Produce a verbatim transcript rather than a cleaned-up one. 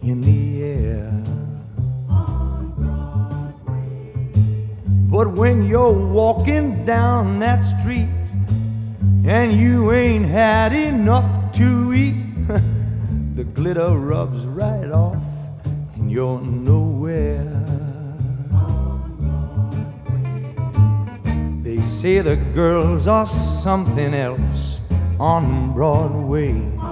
in the air. But when you're walking down that street and you ain't had enough to eat, the glitter rubs right off and you're nowhere. They say the girls are something else on Broadway.